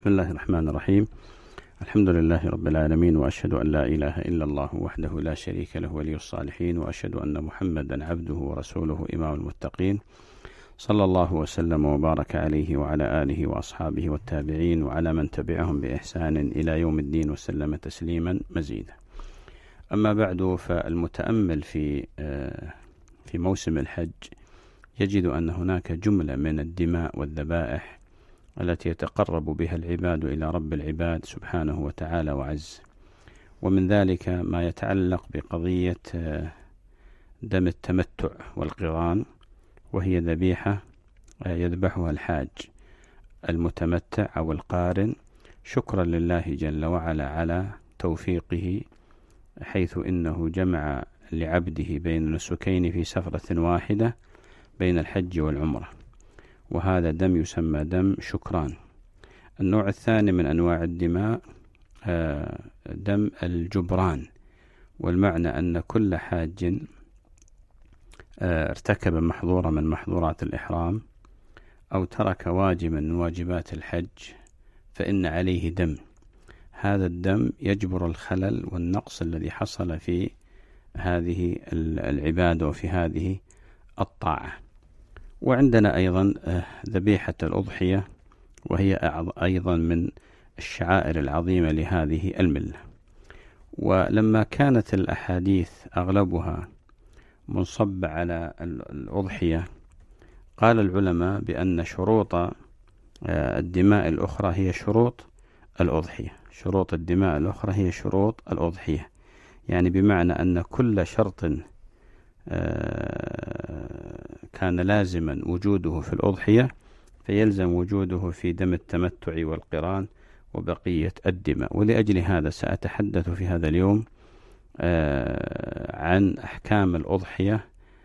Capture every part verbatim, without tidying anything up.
بسم الله الرحمن الرحيم. الحمد لله رب العالمين، وأشهد أن لا إله إلا الله وحده لا شريك له ولي الصالحين، وأشهد أن محمدا عبده ورسوله إمام المتقين، صلى الله وسلم وبارك عليه وعلى آله وأصحابه والتابعين وعلى من تبعهم بإحسان إلى يوم الدين وسلم تسليما مزيدا. أما بعد، فالمتأمل في في موسم الحج يجد أن هناك جملة من الدماء والذبائح التي يتقرب بها العباد إلى رب العباد سبحانه وتعالى وعز، ومن ذلك ما يتعلق بقضية دم التمتع والقران، وهي ذبيحة يذبحها الحاج المتمتع أو القارن شكرا لله جل وعلا على توفيقه، حيث إنه جمع لعبده بين نسكين في سفرة واحدة بين الحج والعمرة، وهذا دم يسمى دم شكران. النوع الثاني من أنواع الدماء دم الجبران، والمعنى أن كل حاج ارتكب محظورة من محظورات الإحرام أو ترك واجبا من واجبات الحج فإن عليه دم. هذا الدم يجبر الخلل والنقص الذي حصل في هذه العبادة وفي هذه الطاعة. وعندنا أيضا ذبيحة الأضحية، وهي أيضا من الشعائر العظيمة لهذه الملة. ولما كانت الأحاديث أغلبها منصب على الأضحية، قال العلماء بأن شروط الدماء الأخرى هي شروط الأضحية. شروط الدماء الأخرى هي شروط الأضحية، يعني بمعنى أن كل شرط كان لازما وجوده في الأضحية فيلزم وجوده في دم التمتع والقران وبقية الدماء. ولأجل هذا سأتحدث في هذا اليوم عن أحكام الأضحية،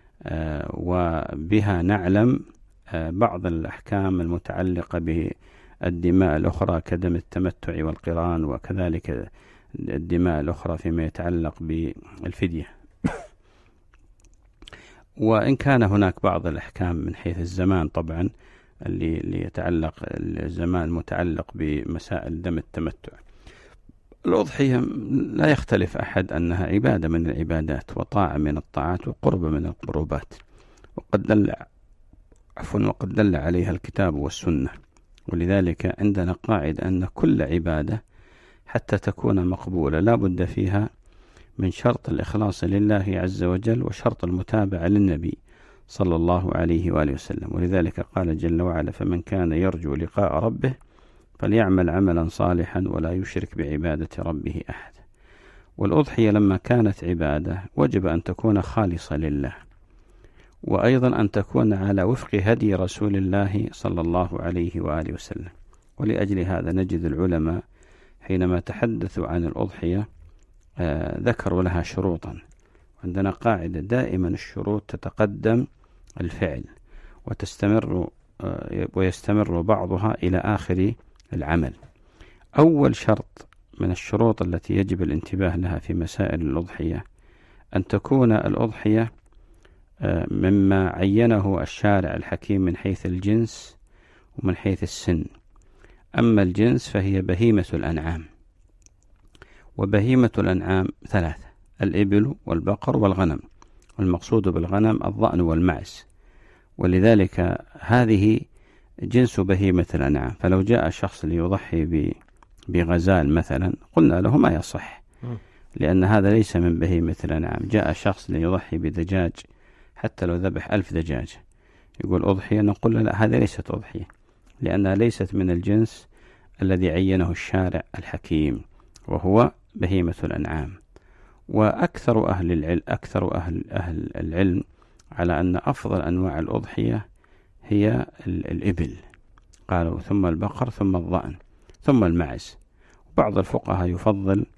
وبها نعلم بعض الأحكام المتعلقة بالدماء الأخرى كدم التمتع والقران، وكذلك الدماء الأخرى فيما يتعلق بالفدية. وإن كان هناك بعض الأحكام من حيث الزمان طبعا اللي, اللي يتعلق الزمان المتعلق بمسائل دم التمتع. الأضحية لا يختلف أحد أنها عبادة من العبادات وطاعة من الطاعات وقرب من القربات، وقد دل عفوا وقد دل عليها الكتاب والسنة. ولذلك عندنا قاعدة أن كل عبادة حتى تكون مقبولة لا بد فيها من شرط الإخلاص لله عز وجل وشرط المتابعة للنبي صلى الله عليه وآله وسلم. ولذلك قال جل وعلا: فمن كان يرجو لقاء ربه فليعمل عملا صالحا ولا يشرك بعبادة ربه أحد. والأضحية لما كانت عبادة وجب أن تكون خالصة لله، وأيضا أن تكون على وفق هدي رسول الله صلى الله عليه وآله وسلم. ولأجل هذا نجد العلماء حينما تحدثوا عن الأضحية آه ذكروا لها شروطا. عندنا قاعدة دائما الشروط تتقدم الفعل وتستمر آه ويستمر بعضها إلى آخر العمل. أول شرط من الشروط التي يجب الانتباه لها في مسائل الأضحية أن تكون الأضحية آه مما عينه الشارع الحكيم من حيث الجنس ومن حيث السن. أما الجنس فهي بهيمة الأنعام، وبهيمة الأنعام ثلاثة: الإبل والبقر والغنم، والمقصود بالغنم الضأن والمعز. ولذلك هذه جنس بهيمة الأنعام. فلو جاء شخص ليضحي بغزال مثلا قلنا له ما يصح، لأن هذا ليس من بهيمة الأنعام. جاء شخص ليضحي بدجاج حتى لو ذبح ألف دجاج يقول أضحية، نقول له لا، هذه ليست أضحية، لأنها ليست من الجنس الذي عينه الشارع الحكيم وهو بهيمة الأنعام. وأكثر أهل العلم أكثر أهل أهل العلم على أن أفضل أنواع الأضحية هي الإبل، قالوا ثم البقر ثم الضأن ثم المعز. وبعض الفقهاء يفضل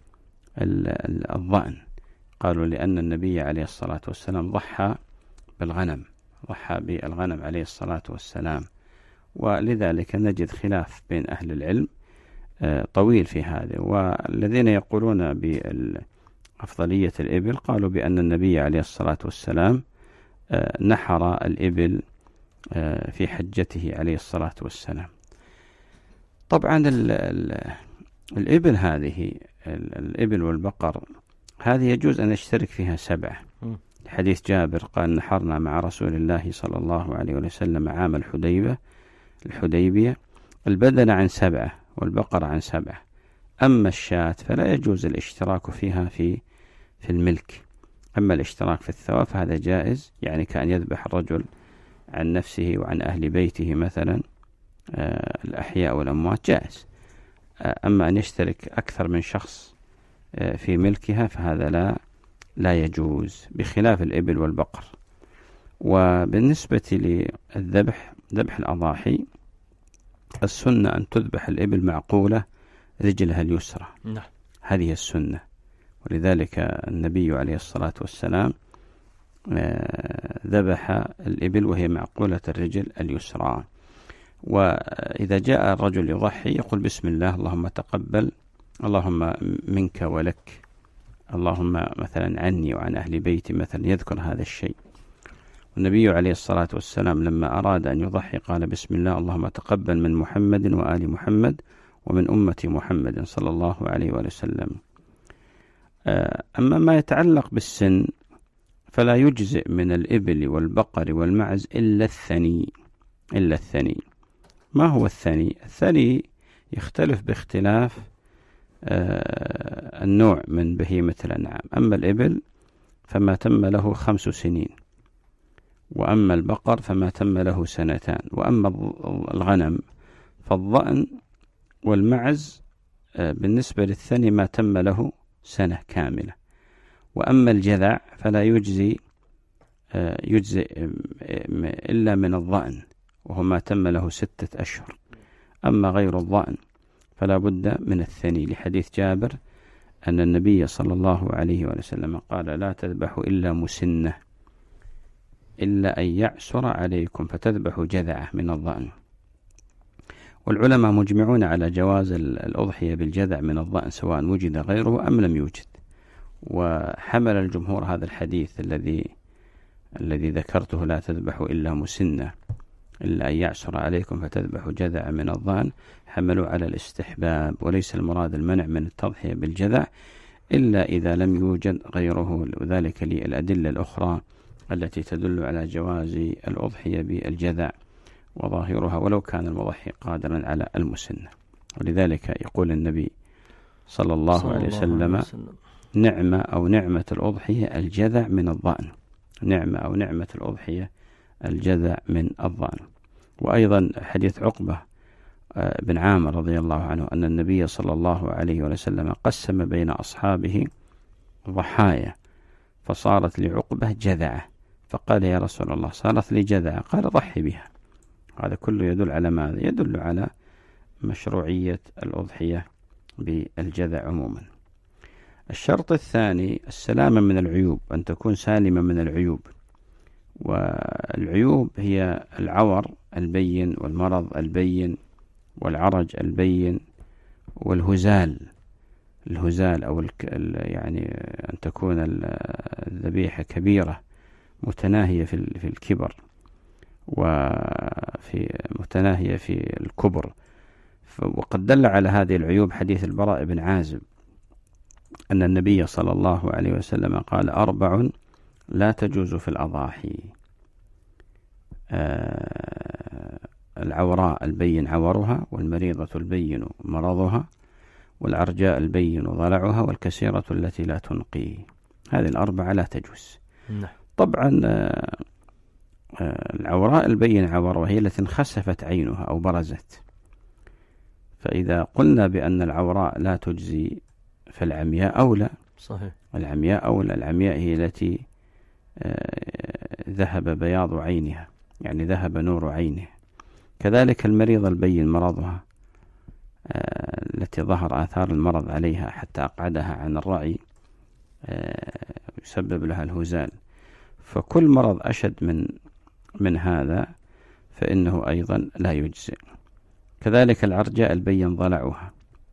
الضأن، قالوا لأن النبي عليه الصلاة والسلام ضحى بالغنم ضحى بالغنم عليه الصلاة والسلام. ولذلك نجد خلاف بين أهل العلم طويل في هذا. والذين يقولون بأفضلية الإبل قالوا بأن النبي عليه الصلاة والسلام نحر الإبل في حجته عليه الصلاة والسلام. طبعا ال ال الإبل هذه الإبل والبقر هذه يجوز أن يشترك فيها سبعة. حديث جابر قال نحرنا مع رسول الله صلى الله عليه وسلم عام الحديبة الحديبية البدن عن سبعة والبقر عن سبعة. أما الشاة فلا يجوز الاشتراك فيها في في الملك. أما الاشتراك في الثواب فهذا جائز، يعني كأن يذبح الرجل عن نفسه وعن أهل بيته مثلا آه الأحياء والأموات جائز. آه أما أن يشترك أكثر من شخص آه في ملكها فهذا لا لا يجوز، بخلاف الإبل والبقر. وبالنسبة للذبح ذبح الأضاحي السنة أن تذبح الإبل معقولة رجلها اليسرى، هذه السنة، ولذلك النبي عليه الصلاة والسلام ذبح الإبل وهي معقولة الرجل اليسرى. وإذا جاء الرجل يضحي يقول بسم الله اللهم تقبل، اللهم منك ولك، اللهم مثلا عني وعن أهل بيتي مثلا، يذكر هذا الشيء. والنبي عليه الصلاة والسلام لما أراد أن يضحي قال بسم الله اللهم تقبل من محمد وآل محمد ومن أمة محمد صلى الله عليه وسلم. أما ما يتعلق بالسن فلا يجزئ من الإبل والبقر والمعز إلا الثني. إلا الثني. ما هو الثني؟ الثني يختلف باختلاف النوع من بهيمة الأنعام. أما الإبل فما تم له خمس سنين، وأما البقر فما تم له سنتان، وأما الغنم فالضأن والمعز بالنسبة للثني ما تم له سنة كاملة. وأما الجذع فلا يجزي يجزئ إلا من الضأن وهو ما تم له ستة أشهر. أما غير الضأن فلا بد من الثني، لحديث جابر أن النبي صلى الله عليه وسلم قال لا تذبحوا إلا مسنة إلا أن يعسر عليكم فتذبحوا جذعة من الضأن. والعلماء مجمعون على جواز الأضحية بالجذع من الضأن سواء وجد غيره أم لم يوجد. وحمل الجمهور هذا الحديث الذي الذي ذكرته لا تذبحوا إلا مسنة إلا أن يعسر عليكم فتذبحوا جذع من الضأن، حملوا على الاستحباب، وليس المراد المنع من التضحية بالجذع إلا إذا لم يوجد غيره، وذلك للأدلة الأخرى التي تدل على جواز الأضحية بالجذع وظاهرها ولو كان المضحي قادرا على المسنة. ولذلك يقول النبي صلى الله, صلى عليه, وسلم الله عليه وسلم نعمة أو نعمة الأضحية الجذع من الضأن. نعمة أو نعمة الأضحية الجذع من الضأن. وأيضا حديث عقبة بن عامر رضي الله عنه أن النبي صلى الله عليه وسلم قسم بين أصحابه ضحايا فصارت لعقبة جذعة، فقال يا رسول الله صارت لي جذعة، قال ضحي بها. هذا كله يدل على ماذا؟ يدل على مشروعية الأضحية بالجذع عموما. الشرط الثاني السلامة من العيوب، أن تكون سالمة من العيوب. والعيوب هي العور البين والمرض البين والعرج البين والهزال. الهزال أو يعني أن تكون الذبيحة كبيرة متناهية في الكبر وفي متناهية في الكبر. وقد دل على هذه العيوب حديث البراء بن عازب أن النبي صلى الله عليه وسلم قال أربع لا تجوز في الأضاحي: آه العوراء البين عورها، والمريضة البين مرضها، والعرجاء البين ضلعها، والكسيرة التي لا تنقي. هذه الأربعة لا تجوز. طبعا آه آه العوراء البين عورها هي التي انخسفت عينها أو برزت، فإذا قلنا بأن العوراء لا تجزي فالعمياء أولى. صحيح. العمياء أولى. العمياء هي التي آه ذهب بياض عينها، يعني ذهب نور عينه. كذلك المريض البين مرضها آه التي ظهر آثار المرض عليها حتى أقعدها عن الرعي آه يسبب لها الهزال. فكل مرض أشد من من هذا فإنه أيضا لا يجزئ. كذلك العرجاء البين ضلعها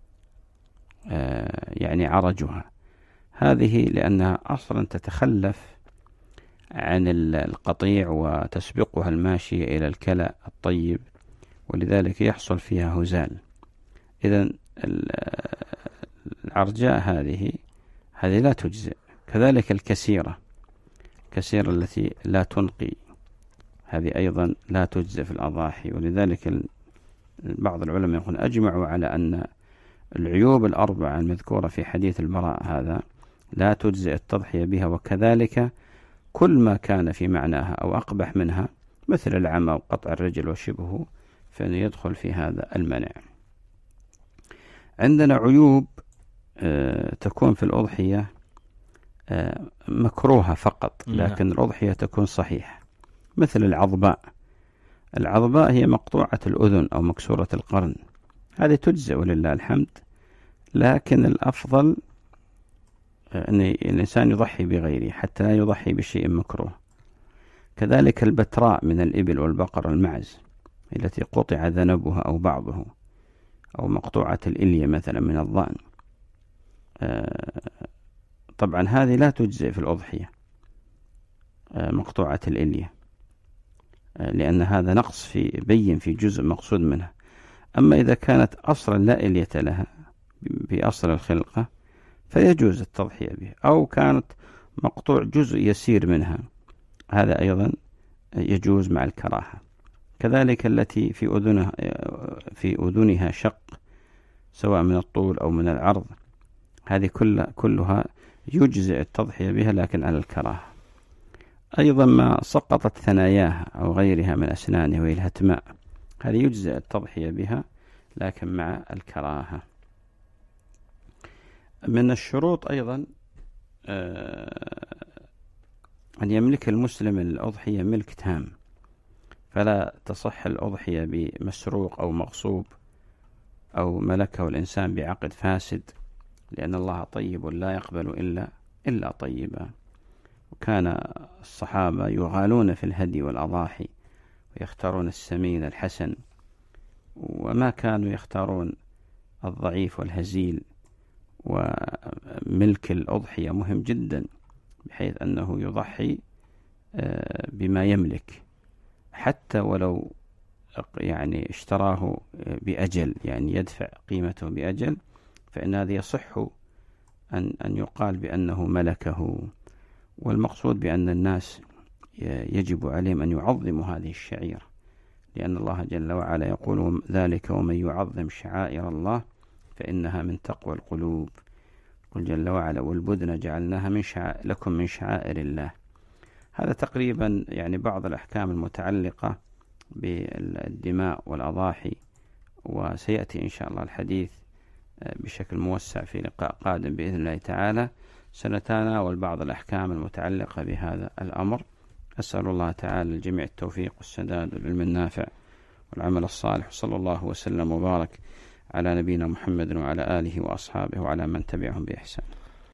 آه يعني عرجها، هذه لأنها أصلا تتخلف عن القطيع وتسبقها الماشية إلى الكلى الطيب، ولذلك يحصل فيها هزال. إذن العرجاء هذه هذه لا تجزئ. كذلك الكثيرة الكثيرة التي لا تنقي، هذه أيضا لا تجزئ في الأضاحي. ولذلك بعض العلماء يقول أجمعوا على أن العيوب الأربعة المذكورة في حديث البراء هذا لا تجزئ التضحية بها، وكذلك كل ما كان في معناها أو أقبح منها مثل العمى وقطع الرجل وشبهه فإنه يدخل في هذا المنع. عندنا عيوب آه تكون في الأضحية آه مكروهة فقط، لكن الأضحية تكون صحيحة، مثل العضباء. العضباء هي مقطوعة الأذن أو مكسورة القرن، هذه تجزئ ولله الحمد، لكن الأفضل أن الإنسان يضحي بغيره حتى لا يضحي بشيء مكروه. كذلك البتراء من الإبل والبقر والمعز التي قطع ذنبها أو بعضه، أو مقطوعة الإلية مثلا من الضأن، طبعا هذه لا تجزئ في الأضحية مقطوعة الإلية، لأن هذا نقص في بين في جزء مقصود منها. أما إذا كانت أصلا لا إلية لها بأصل الخلقة فيجوز التضحية به، أو كانت مقطوع جزء يسير منها، هذا أيضا يجوز مع الكراهة. كذلك التي في أذنها في أذنها شق سواء من الطول أو من العرض، هذه كلها كلها يجزئ التضحية بها لكن على الكراهة. أيضا ما سقطت ثناياها أو غيرها من أسنانها وهي الهتماء، هذه يجزئ التضحية بها لكن مع الكراهة. من الشروط أيضا أن يملك المسلم الأضحية ملك تام، فلا تصح الأضحية بمسروق أو مغصوب أو ملكه الإنسان بعقد فاسد، لأن الله طيب لا يقبل إلا إلا طيبا. وكان الصحابة يغالون في الهدي والأضاحي ويختارون السمين الحسن، وما كانوا يختارون الضعيف والهزيل. وملك الأضحية مهم جدا، بحيث أنه يضحي بما يملك، حتى ولو يعني اشتراه بأجل، يعني يدفع قيمته بأجل، فإن هذا يصح أن أن يقال بأنه ملكه. والمقصود بأن الناس يجب عليهم أن يعظموا هذه الشعيرة، لأن الله جل وعلا يقول ذلك ومن يعظم شعائر الله فإنها من تقوى القلوب. قل جل وعلا والبدن جعلناها من شعائر لكم من شعائر الله. هذا تقريبا يعني بعض الأحكام المتعلقة بالدماء والأضاحي، وسيأتي إن شاء الله الحديث بشكل موسع في لقاء قادم بإذن الله تعالى. سنتناول بعض الأحكام المتعلقة بهذا الأمر. أسأل الله تعالى الجميع التوفيق والسداد والعلم النافع والعمل الصالح، صلى الله وسلم وبارك على نبينا محمد وعلى آله وأصحابه وعلى من تبعهم بإحسان.